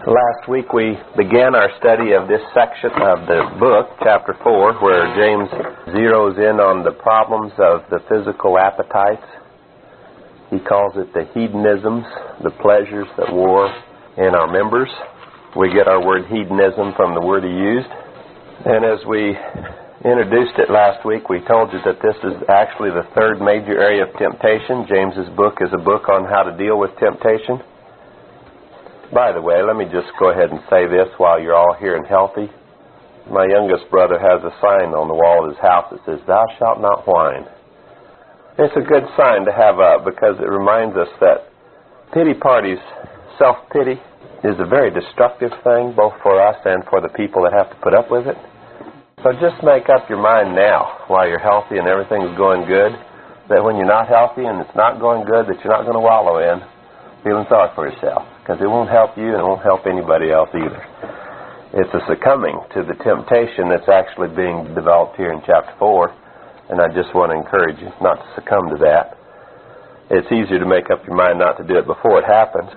Last week we began our study of this section of the book, chapter 4, where James zeroes in on the problems of the physical appetites. He calls it the hedonisms, the pleasures that war in our members. We get our word hedonism from the word he used. And as we introduced it last week, we told you that this is actually the third major area of temptation. James's book is a book on how to deal with temptation. By the way, let me just go ahead and say this while you're all here and healthy. My youngest brother has a sign on the wall of his house that says, "Thou shalt not whine." It's a good sign to have up because it reminds us that pity parties, self-pity, is a very destructive thing both for us and for the people that have to put up with it. So just make up your mind now while you're healthy and everything's going good, that when you're not healthy and it's not going good, that you're not going to wallow in feeling sorry for yourself, because it won't help you and it won't help anybody else either. It's a succumbing to the temptation that's actually being developed here in chapter 4, and I just want to encourage you not to succumb to that. It's easier to make up your mind not to do it before it happens.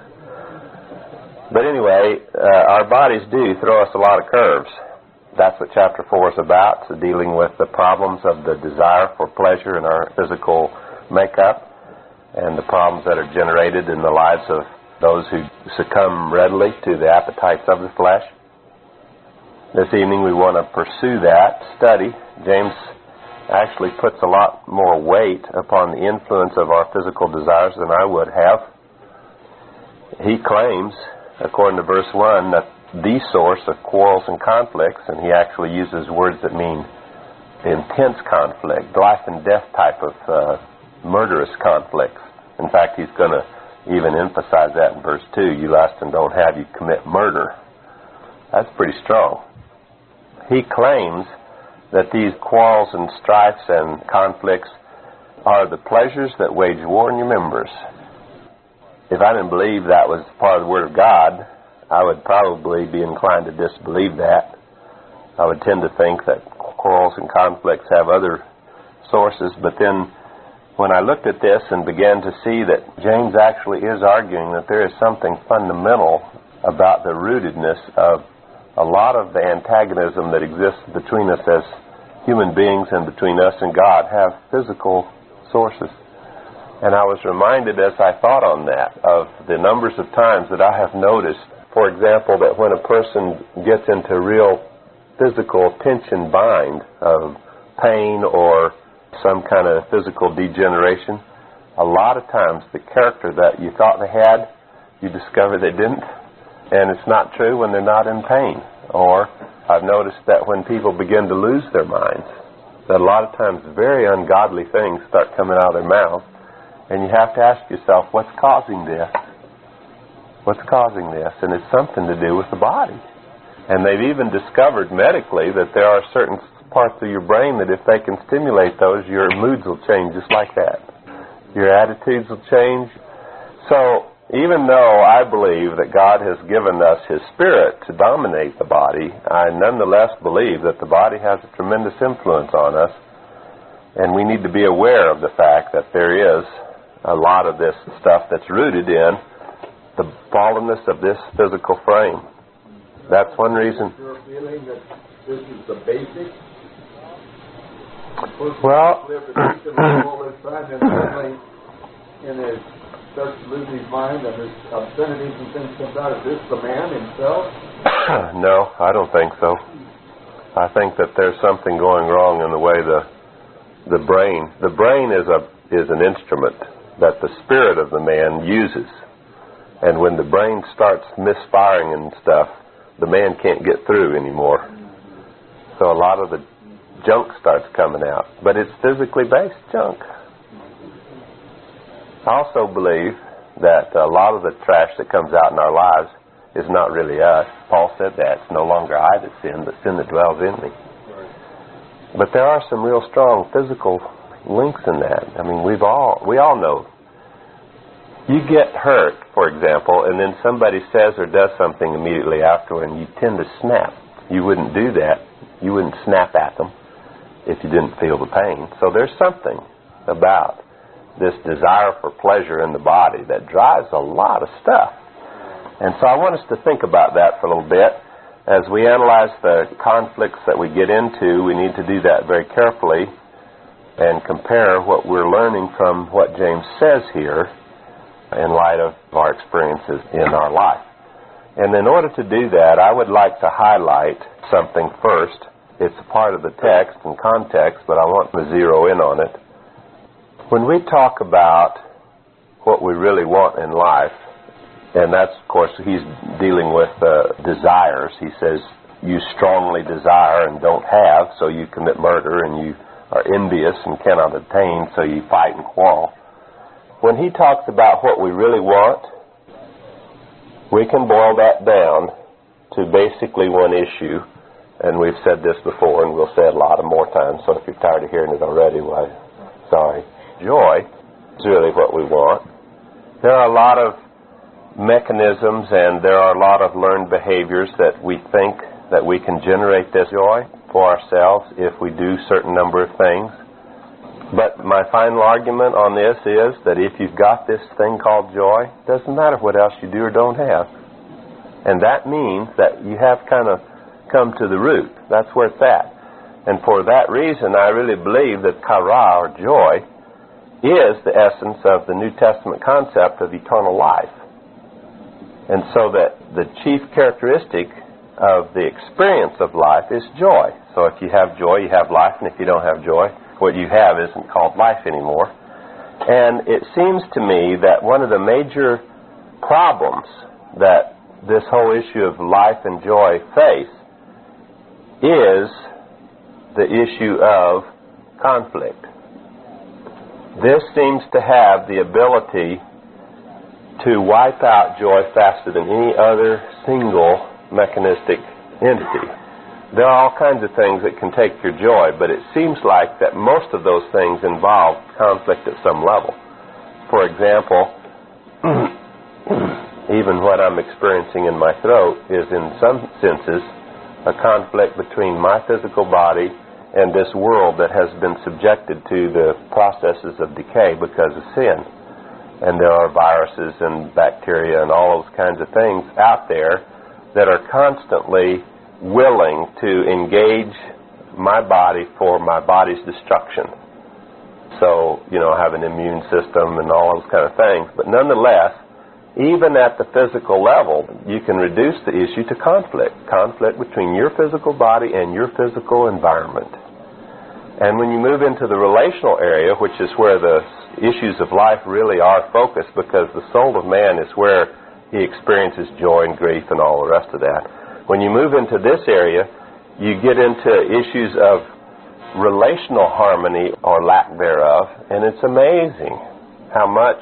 But anyway, our bodies do throw us a lot of curves. That's what chapter 4 is about, so dealing with the problems of the desire for pleasure in our physical makeup, and the problems that are generated in the lives of those who succumb readily to the appetites of the flesh. This evening we want to pursue that study. James actually puts a lot more weight upon the influence of our physical desires than I would have. He claims, according to verse 1, that the source of quarrels and conflicts, and he actually uses words that mean intense conflict, life and death type of murderous conflicts. In fact, he's going to even emphasize that in verse 2. You lust and don't have, you commit murder. That's pretty strong. He claims that these quarrels and strifes and conflicts are the pleasures that wage war in your members. If I didn't believe that was part of the Word of God, I would probably be inclined to disbelieve that. I would tend to think that quarrels and conflicts have other sources, but then when I looked at this and began to see that James actually is arguing that there is something fundamental about the rootedness of a lot of the antagonism that exists between us as human beings and between us and God have physical sources. And I was reminded as I thought on that of the numbers of times that I have noticed, for example, that when a person gets into real physical tension bind of pain or some kind of physical degeneration, a lot of times the character that you thought they had, you discover they didn't. And it's not true when they're not in pain. Or I've noticed that when people begin to lose their minds, that a lot of times very ungodly things start coming out of their mouth, and you have to ask yourself, what's causing this? What's causing this? And it's something to do with the body. And they've even discovered medically that there are certain parts of your brain that if they can stimulate those, your moods will change just like that. Your attitudes will change. So even though I believe that God has given us His Spirit to dominate the body, I nonetheless believe that the body has a tremendous influence on us, and we need to be aware of the fact that there is a lot of this stuff that's rooted in the fallenness of this physical frame. That's one reason. You're feeling that this is the basic? Well, and it starts to lose his mind and his obscenities and things comes out. Is this the man himself? No, I don't think so. I think that there's something going wrong in the way the brain is an instrument that the spirit of the man uses. And when the brain starts misfiring and stuff, the man can't get through anymore. So a lot of the junk starts coming out. But it's physically based junk. I also believe that a lot of the trash that comes out in our lives is not really us. Paul said that. It's no longer I that sin, but sin that dwells in me. But there are some real strong physical links in that. I mean, we all know. You get hurt, for example, and then somebody says or does something immediately afterward, and you tend to snap. You wouldn't do that. You wouldn't snap at them if you didn't feel the pain. So there's something about this desire for pleasure in the body that drives a lot of stuff. And so I want us to think about that for a little bit. As we analyze the conflicts that we get into, we need to do that very carefully and compare what we're learning from what James says here in light of our experiences in our life. And in order to do that, I would like to highlight something first. It's a part of the text and context, but I want to zero in on it. When we talk about what we really want in life, and that's, of course, he's dealing with desires. He says, you strongly desire and don't have, so you commit murder, and you are envious and cannot obtain, so you fight and quarrel. When he talks about what we really want, we can boil that down to basically one issue, and we've said this before, and we'll say it a lot of more times, so if you're tired of hearing it already, well, sorry. Joy is really what we want. There are a lot of mechanisms and there are a lot of learned behaviors that we think that we can generate this joy for ourselves if we do a certain number of things. But my final argument on this is that if you've got this thing called joy, it doesn't matter what else you do or don't have. And that means that you have kind of come to the root. That's where it's at. And for that reason, I really believe that chara, or joy, is the essence of the New Testament concept of eternal life. And so that the chief characteristic of the experience of life is joy. So if you have joy, you have life, and if you don't have joy, what you have isn't called life anymore. And it seems to me that one of the major problems that this whole issue of life and joy face is the issue of conflict. This seems to have the ability to wipe out joy faster than any other single mechanistic entity. There are all kinds of things that can take your joy, but it seems like that most of those things involve conflict at some level. For example, even what I'm experiencing in my throat is in some senses a conflict between my physical body and this world that has been subjected to the processes of decay because of sin. And there are viruses and bacteria and all those kinds of things out there that are constantly willing to engage my body for my body's destruction. So, I have an immune system and all those kind of things. But nonetheless, even at the physical level, you can reduce the issue to conflict. Conflict between your physical body and your physical environment. And when you move into the relational area, which is where the issues of life really are focused, because the soul of man is where he experiences joy and grief and all the rest of that. When you move into this area, you get into issues of relational harmony or lack thereof, and it's amazing how much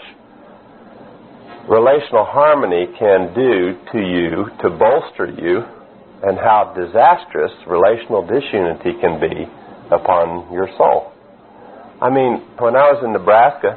relational harmony can do to you to bolster you, and how disastrous relational disunity can be upon your soul. I mean, when I was in Nebraska,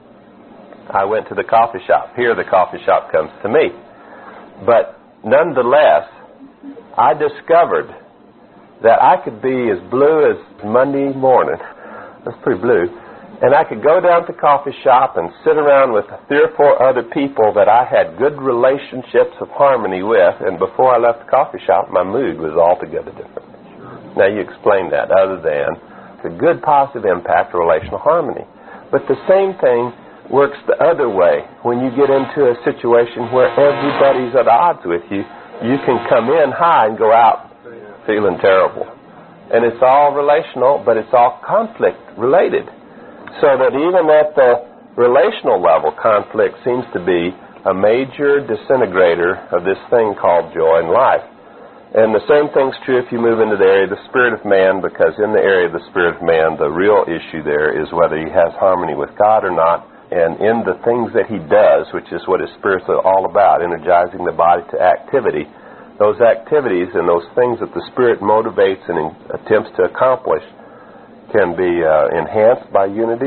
I went to the coffee shop. Here the coffee shop comes to me. But nonetheless, I discovered that I could be as blue as Monday morning. That's pretty blue. And I could go down to the coffee shop and sit around with 3 or 4 other people that I had good relationships of harmony with, and before I left the coffee shop, my mood was altogether different. Now you explain that, other than the good positive impact of relational harmony. But the same thing works the other way. When you get into a situation where everybody's at odds with you, you can come in high and go out feeling terrible. And it's all relational, but it's all conflict related. So that even at the relational level, conflict seems to be a major disintegrator of this thing called joy in life. And the same thing's true if you move into the area of the spirit of man, because in the area of the spirit of man, the real issue there is whether he has harmony with God or not. And in the things that he does, which is what his spirit's all about, energizing the body to activity, those activities and those things that the spirit motivates and attempts to accomplish can be enhanced by unity.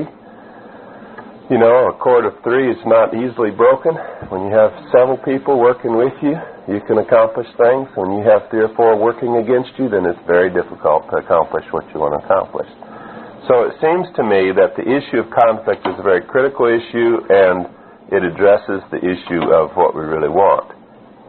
A cord of 3 is not easily broken. When you have several people working with you, you can accomplish things. When you have 3 or 4 working against you, then it's very difficult to accomplish what you want to accomplish. So it seems to me that the issue of conflict is a very critical issue, and it addresses the issue of what we really want.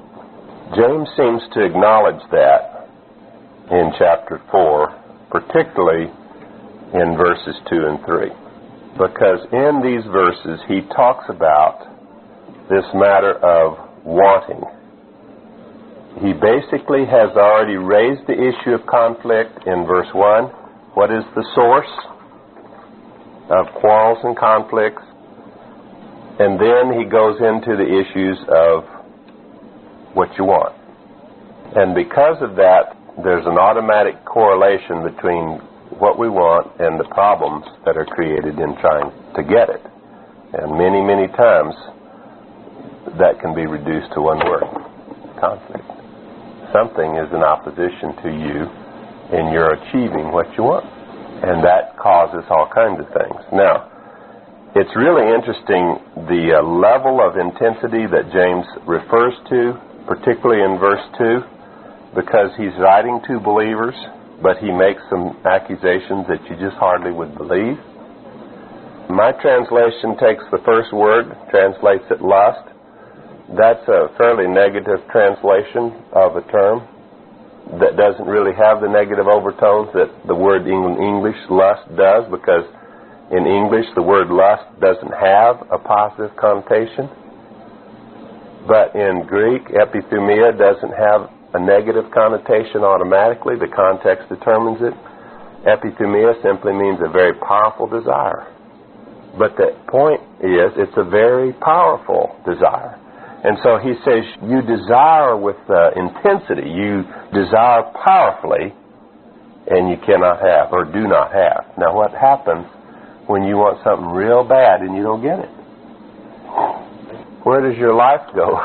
James seems to acknowledge that in chapter 4, particularly in verses 2 and 3. Because in these verses he talks about this matter of wanting. He basically has already raised the issue of conflict in verse 1. What is the source of quarrels and conflicts? And then he goes into the issues of what you want. And because of that, there's an automatic correlation between what we want and the problems that are created in trying to get it. And many, many times that can be reduced to one word: conflict. Something is in opposition to you in your achieving what you want. And that causes all kinds of things. Now, it's really interesting the level of intensity that James refers to, particularly in verse 2, because he's writing to believers, but he makes some accusations that you just hardly would believe. My translation takes the first word, translates it lust. That's a fairly negative translation of a term that doesn't really have the negative overtones that the word in English, lust, does, because in English the word lust doesn't have a positive connotation. But in Greek, epithumia doesn't have a negative connotation automatically. The context determines it. Epithumia simply means a very powerful desire. But the point is, it's a very powerful desire. And so he says, you desire with intensity, you desire powerfully, and you cannot have, or do not have. Now what happens when you want something real bad and you don't get it? Where does your life go?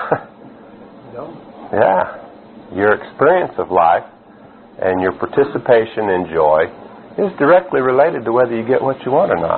Yeah. Your experience of life and your participation in joy is directly related to whether you get what you want or not.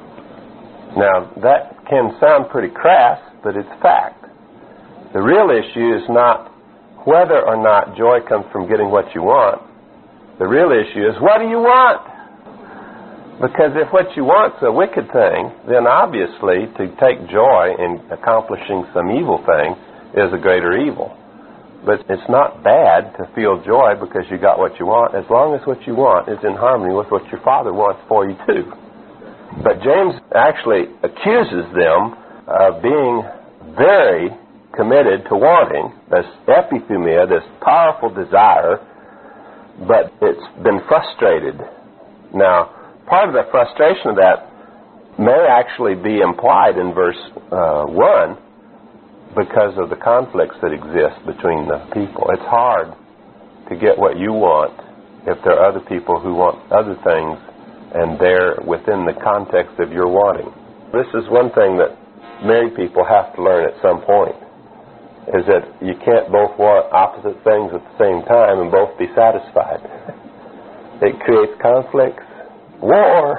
Now, that can sound pretty crass, but it's fact. The real issue is not whether or not joy comes from getting what you want. The real issue is, what do you want? Because if what you want's a wicked thing, then obviously to take joy in accomplishing some evil thing is a greater evil. But it's not bad to feel joy because you got what you want, as long as what you want is in harmony with what your Father wants for you too. But James actually accuses them of being very committed to wanting, this epithumia, this powerful desire, but it's been frustrated. Now, part of the frustration of that may actually be implied in verse 1 because of the conflicts that exist between the people. It's hard to get what you want if there are other people who want other things and they're within the context of your wanting. This is one thing that married people have to learn at some point, is that you can't both want opposite things at the same time and both be satisfied. It creates conflicts. War!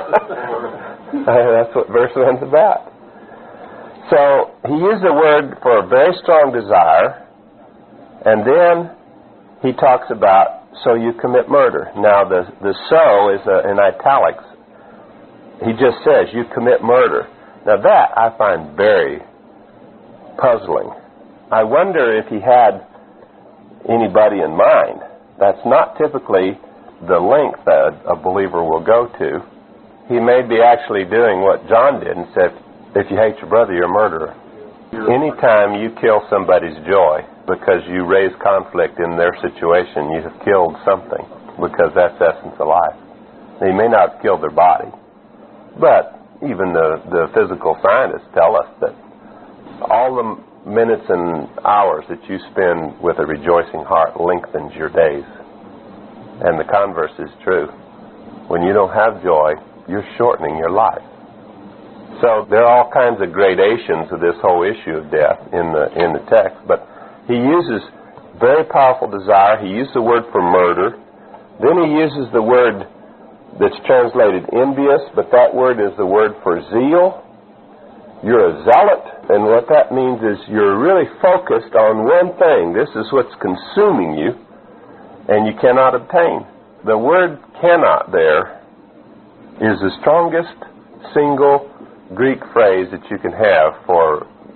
That's what verse 1's about. So, he used a word for a very strong desire, and then he talks about, so you commit murder. Now, the so is in italics. He just says, you commit murder. Now, that I find very puzzling. I wonder if he had anybody in mind. That's not typically the length that a believer will go to. He may be actually doing what John did and said, if you hate your brother, you're a murderer. Anytime you kill somebody's joy because you raise conflict in their situation, you have killed something, because that's the essence of life. They may not have killed their body, but even the physical scientists tell us that all the minutes and hours that you spend with a rejoicing heart lengthens your days. And the converse is true. When you don't have joy, you're shortening your life. So there are all kinds of gradations of this whole issue of death in the text, but he uses very powerful desire. He used the word for murder. Then he uses the word that's translated envious, but that word is the word for zeal. You're a zealot, and what that means is you're really focused on one thing. This is what's consuming you, and you cannot obtain. The word cannot there is the strongest single Greek phrase that you can have for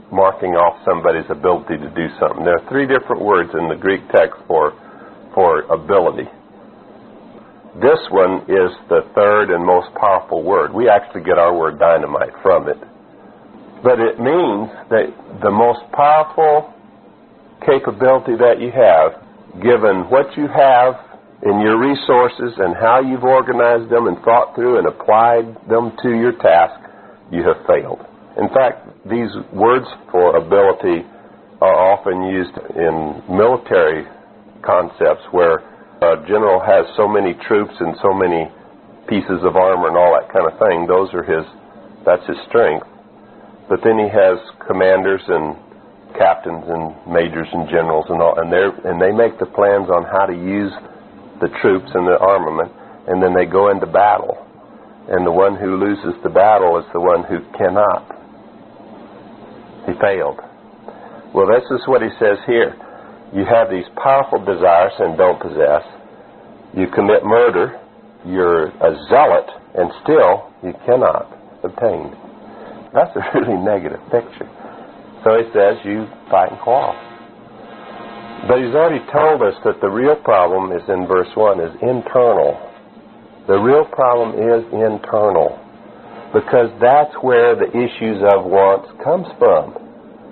marking off somebody's ability to do something. There are three different words in the Greek text for ability. This one is the third and most powerful word. We actually get our word dynamite from it. But it means that the most powerful capability that you have, given what you have in your resources and how you've organized them and thought through and applied them to your task, you have failed. In fact, these words for ability are often used in military concepts where a general has so many troops and so many pieces of armor and all that kind of thing. That's his strength. But then he has commanders and captains and majors and generals and all, and they make the plans on how to use the troops and the armament, and then they go into battle. And the one who loses the battle is the one who cannot. He failed. Well, this is what he says here. You have these powerful desires and don't possess. You commit murder. You're a zealot, and still you cannot obtain. That's a really negative picture. So he says you fight and quarrel. But he's already told us that the real problem is in verse 1, is internal. The real problem is internal, because that's where the issues of wants comes from.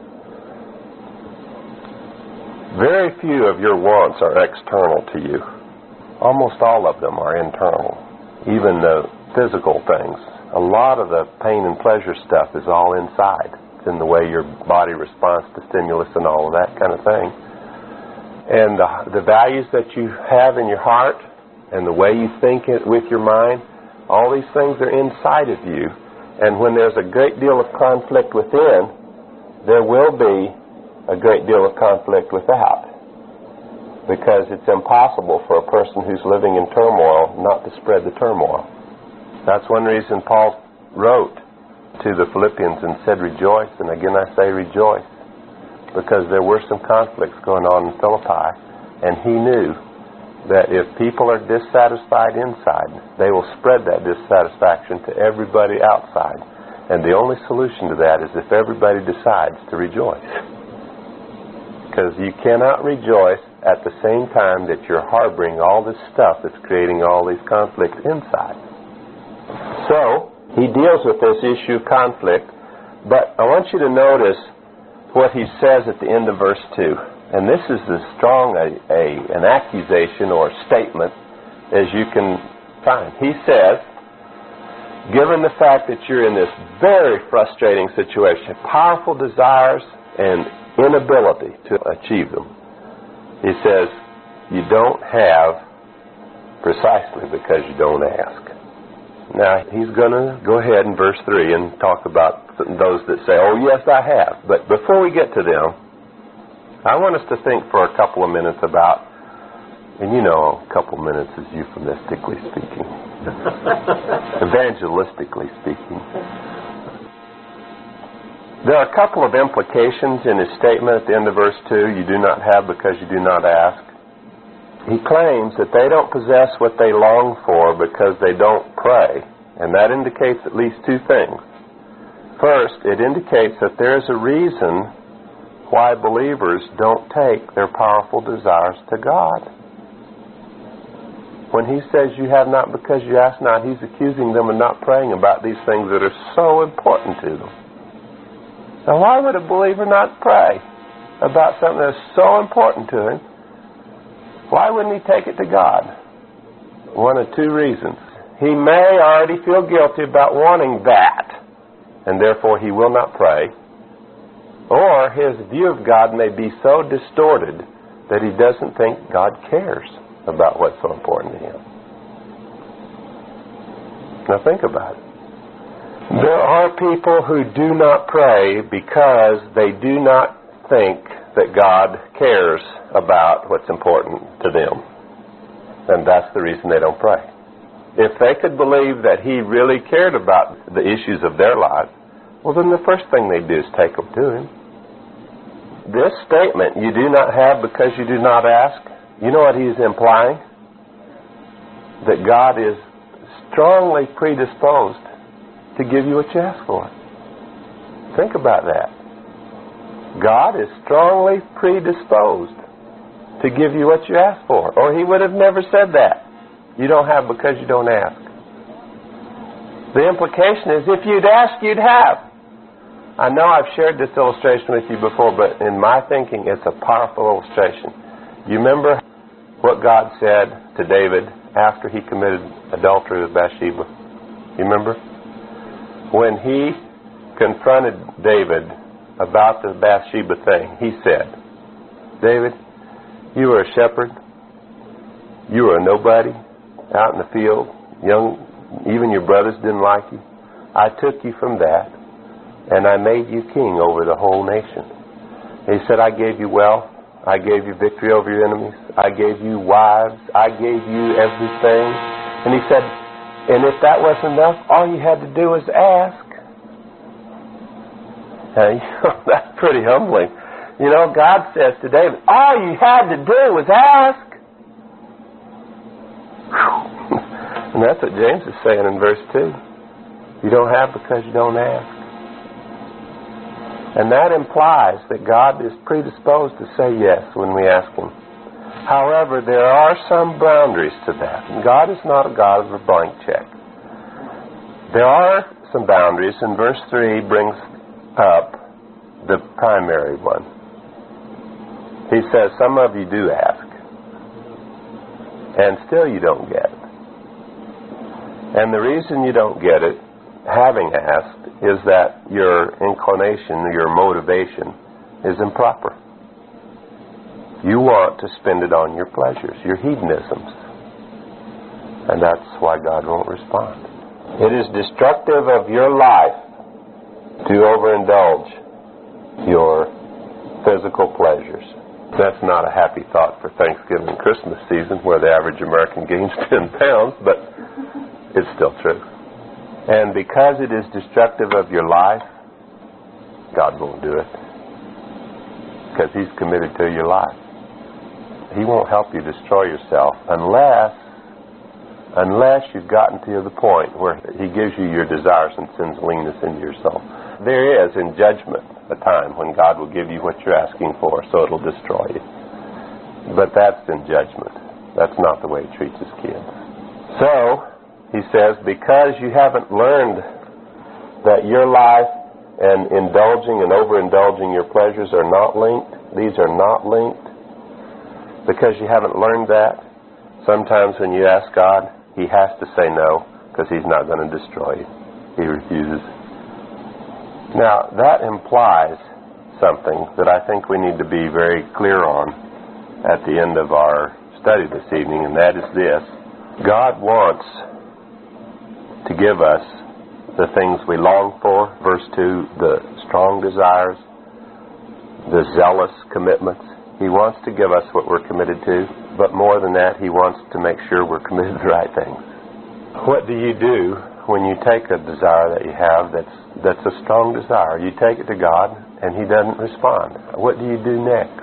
Very few of your wants are external to you. Almost all of them are internal. Even the physical things. A lot of the pain and pleasure stuff is all inside. It's in the way your body responds to stimulus and all of that kind of thing. And the values that you have in your heart and the way you think it with your mind, all these things are inside of you. And when there's a great deal of conflict within, there will be a great deal of conflict without, because it's impossible for a person who's living in turmoil not to spread the turmoil. That's one reason Paul wrote to the Philippians and said, rejoice, and again I say rejoice, because there were some conflicts going on in Philippi, and he knew that if people are dissatisfied inside, they will spread that dissatisfaction to everybody outside. And the only solution to that is if everybody decides to rejoice. Because you cannot rejoice at the same time that you're harboring all this stuff that's creating all these conflicts inside. So, he deals with this issue of conflict, but I want you to notice what he says at the end of verse 2. And this is as strong an accusation or statement as you can find. He says, given the fact that you're in this very frustrating situation, powerful desires and inability to achieve them, he says, you don't have precisely because you don't ask. Now, he's going to go ahead in verse 3 and talk about those that say, oh, yes, I have. But before we get to them, I want us to think for a couple of minutes about, and you know, a couple of minutes is euphemistically speaking, evangelistically speaking. There are a couple of implications in his statement at the end of verse 2, you do not have because you do not ask. He claims that they don't possess what they long for because they don't pray. And that indicates at least two things. First, it indicates that there is a reason why believers don't take their powerful desires to God. When he says you have not because you ask not, he's accusing them of not praying about these things that are so important to them. Now, why would a believer not pray about something that's so important to him? Why wouldn't he take it to God? One of two reasons. He may already feel guilty about wanting that, and therefore he will not pray. Or his view of God may be so distorted that he doesn't think God cares about what's so important to him. Now think about it. There are people who do not pray because they do not think that God cares about what's important to them. And that's the reason they don't pray. If they could believe that he really cared about the issues of their life, well, then the first thing they do is take them to him. This statement, you do not have because you do not ask, you know what he's implying? That God is strongly predisposed to give you what you ask for. Think about that. God is strongly predisposed to give you what you ask for, or He would have never said that. You don't have because you don't ask. The implication is if you'd ask, you'd have. I know I've shared this illustration with you before, but in my thinking, it's a powerful illustration. You remember what God said to David after he committed adultery with Bathsheba? You remember? When he confronted David about the Bathsheba thing, he said, David, you were a shepherd. You were a nobody out in the field. Young, even your brothers didn't like you. I took you from that, and I made you king over the whole nation. He said, I gave you wealth. I gave you victory over your enemies. I gave you wives. I gave you everything. And he said, and if that wasn't enough, all you had to do was ask. That's pretty humbling. You know, God says to David, all you had to do was ask. And that's what James is saying in verse 2. You don't have because you don't ask. And that implies that God is predisposed to say yes when we ask Him. However, there are some boundaries to that. And God is not a God of a blank check. There are some boundaries, and verse 3 brings up the primary one. He says, some of you do ask, and still you don't get it. And the reason you don't get it, having asked, is that your inclination, your motivation, is improper. You want to spend it on your pleasures, your hedonisms. And that's why God won't respond. It is destructive of your life to overindulge your physical pleasures. That's not a happy thought for Thanksgiving and Christmas season, where the average American gains 10 pounds, but it's still true. And because it is destructive of your life, God won't do it. Because He's committed to your life. He won't help you destroy yourself unless you've gotten to the point where He gives you your desires and sends leanness into your soul. There is, in judgment, a time when God will give you what you're asking for, so it'll destroy you. But that's in judgment. That's not the way He treats His kids. So, He says, because you haven't learned that your life and indulging and overindulging your pleasures are not linked, these are not linked, because you haven't learned that, sometimes when you ask God, He has to say no, because He's not going to destroy you. He refuses. Now, that implies something that I think we need to be very clear on at the end of our study this evening, and that is this. God wants to give us the things we long for. Verse 2, the strong desires, the zealous commitments. He wants to give us what we're committed to, but more than that, He wants to make sure we're committed to the right things. What do you do when you take a desire that you have that's a strong desire? You take it to God, and He doesn't respond. What do you do next?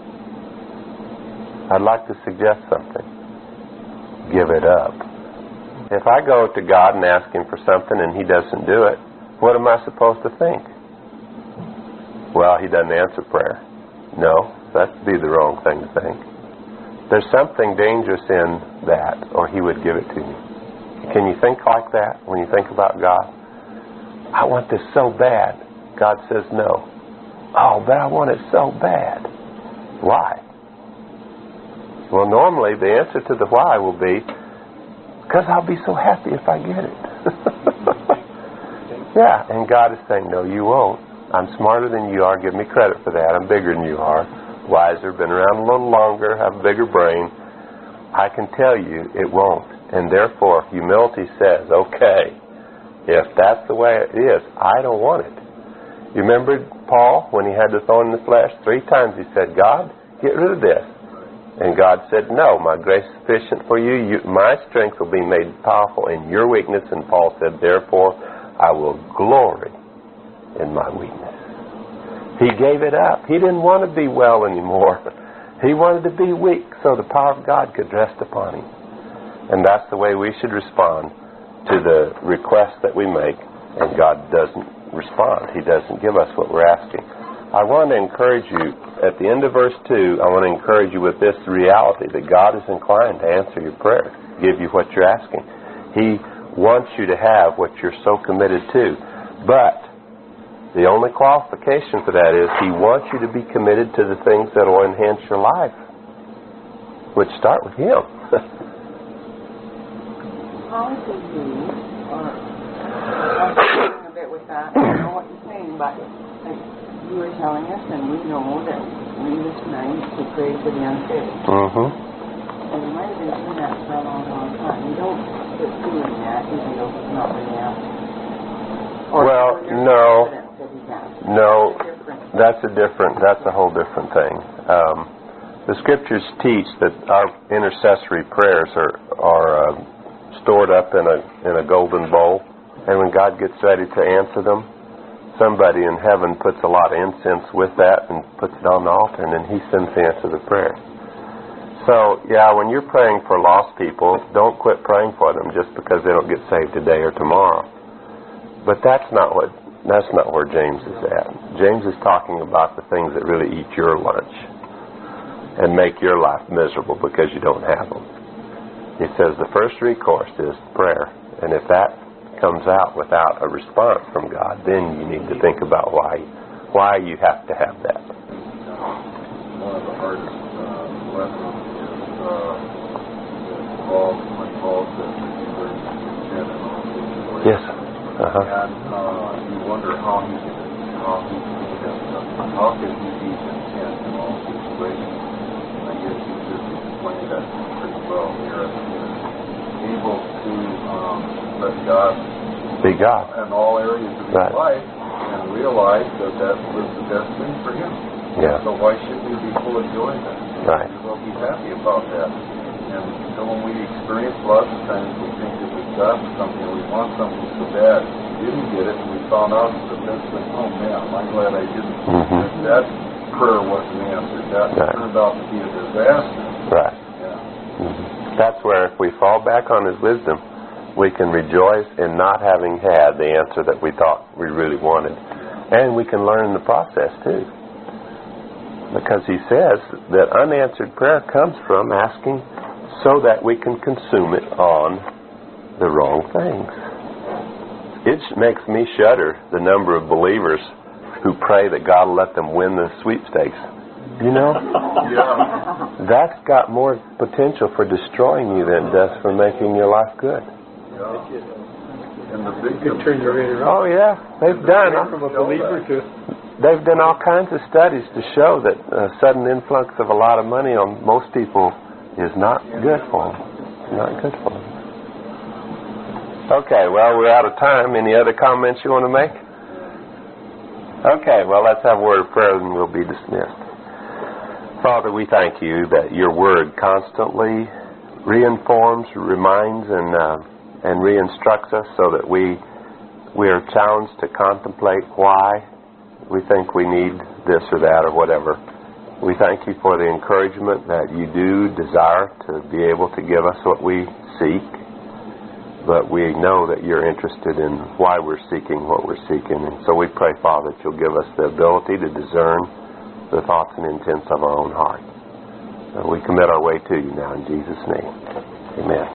I'd like to suggest something. Give it up. If I go to God and ask Him for something and He doesn't do it, what am I supposed to think? Well, He doesn't answer prayer. No, that'd be the wrong thing to think. There's something dangerous in that, or He would give it to me. Can you think like that when you think about God? I want this so bad. God says no. Oh, but I want it so bad. Why? Well, normally the answer to the why will be, because I'll be so happy if I get it. Yeah, and God is saying, no, you won't. I'm smarter than you are. Give me credit for that. I'm bigger than you are. Wiser, been around a little longer, have a bigger brain. I can tell you it won't. And therefore, humility says, okay, if that's the way it is, I don't want it. You remember Paul, when he had the thorn in the flesh? 3 times he said, God, get rid of this. And God said, no, my grace is sufficient for you. My strength will be made powerful in your weakness. And Paul said, therefore, I will glory in my weakness. He gave it up. He didn't want to be well anymore. He wanted to be weak so the power of God could rest upon him. And that's the way we should respond to the request that we make, and God doesn't respond. He doesn't give us what we're asking. I want to encourage you, at the end of verse 2, I want to encourage you with this reality that God is inclined to answer your prayer, give you what you're asking. He wants you to have what you're so committed to. But the only qualification for that is He wants you to be committed to the things that will enhance your life, which start with Him. How do you, or I'm struggling a bit with that, I know what you're saying, but you were telling us, and we know that we was nice to pray for the unsaved. Mm-hmm. And we might have been doing that for a long, long time. We don't quit doing that, even though it's not really answered. Well, no, that's a whole different thing. The Scriptures teach that our intercessory prayers are stored up in a golden bowl, and when God gets ready to answer them, somebody in heaven puts a lot of incense with that and puts it on the altar, and then He sends the answer to the prayer. So, yeah, when you're praying for lost people, don't quit praying for them just because they don't get saved today or tomorrow. But that's not where James is at. James is talking about the things that really eat your lunch and make your life miserable because you don't have them. He says the first recourse is prayer. And if that comes out without a response from God, then you need to think about why you have to have that. One of the hardest lessons is when Paul says that He learns to contend in all situations. Yes. And you wonder how can he be content in all situations. And I guess you just explained that pretty well here. Able to let God be God in all areas of his life and realize that was the best thing for him. Yeah. So why shouldn't we be full of joy then? Right. We'll be happy about that. And so when we experience lots of times we think that we've gotten something or we want something so bad, we didn't get it and we found out the best thing, oh man, I'm glad I didn't. Mm-hmm. That prayer wasn't answered. That turned out to be a disaster. Right. Yeah. Mm-hmm. That's where if we fall back on His wisdom, we can rejoice in not having had the answer that we thought we really wanted. And we can learn in the process too. Because He says that unanswered prayer comes from asking so that we can consume it on the wrong things. It makes me shudder, the number of believers who pray that God will let them win the sweepstakes. You know? Yeah. That's got more potential for destroying you than it does for making your life good. Yeah. And the big turn your rate around. Oh yeah, they've done From a believer to They've done all kinds of studies to show that a sudden influx of a lot of money on most people is not good for them. Not good for them. Okay, well, we're out of time. Any other comments you want to make? Okay, well, let's have a word of prayer and we'll be dismissed. Father, we thank You that Your Word constantly reinforms, reminds, and re-instructs us so that we are challenged to contemplate why we think we need this or that or whatever. We thank You for the encouragement that You do desire to be able to give us what we seek, but we know that You're interested in why we're seeking what we're seeking. And so we pray, Father, that You'll give us the ability to discern the thoughts and intents of our own heart. We commit our way to You now in Jesus' name. Amen.